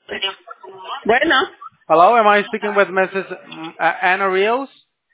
Bueno, Hello, am I speaking with Mrs. Anna Rios?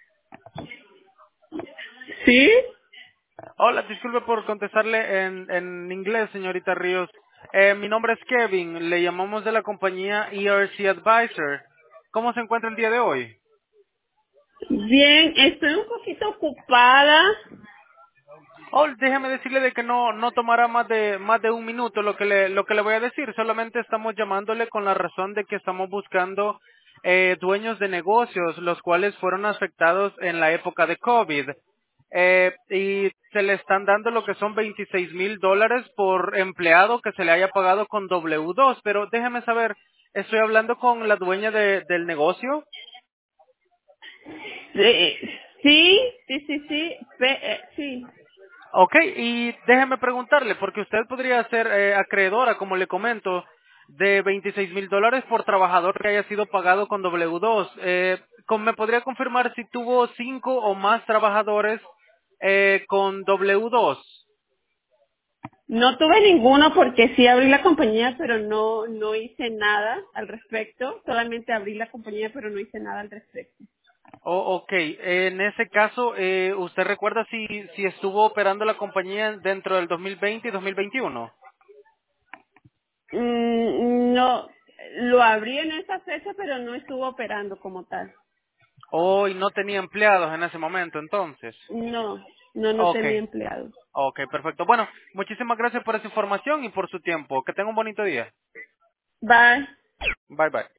sí, Hola, disculpe por contestarle en inglés, señorita Ríos. Mi nombre es Kevin, le llamamos de la compañía ERC Advisor. ¿Cómo se encuentra el día de hoy? bien, estoy un poquito ocupada. Oh, déjeme decirle de que no tomará más de un minuto lo que le voy a decir. Solamente estamos llamándole con la razón de que estamos buscando dueños de negocios, los cuales fueron afectados en la época de COVID. Y se le están dando lo que son $26,000 por empleado que se le haya pagado con W2. Pero déjeme saber, estoy hablando con la dueña del negocio. Sí, sí. Ok, y déjeme preguntarle, porque usted podría ser acreedora, como le comento, de $26,000 por trabajador que haya sido pagado con W2. ¿Me podría confirmar si tuvo 5 o más trabajadores con W2? No tuve ninguno porque sí abrí la compañía, pero no hice nada al respecto. Solamente abrí la compañía, pero no hice nada al respecto. Oh, ok, en ese caso, ¿usted recuerda si estuvo operando la compañía dentro del 2020 y 2021? No, lo abrí en esa fecha, pero no estuvo operando como tal. Oh, y no tenía empleados en ese momento, entonces. No Ok. tenía empleados. Ok, perfecto. Bueno, muchísimas gracias por esa información y por su tiempo. Que tenga un bonito día. Bye. Bye bye.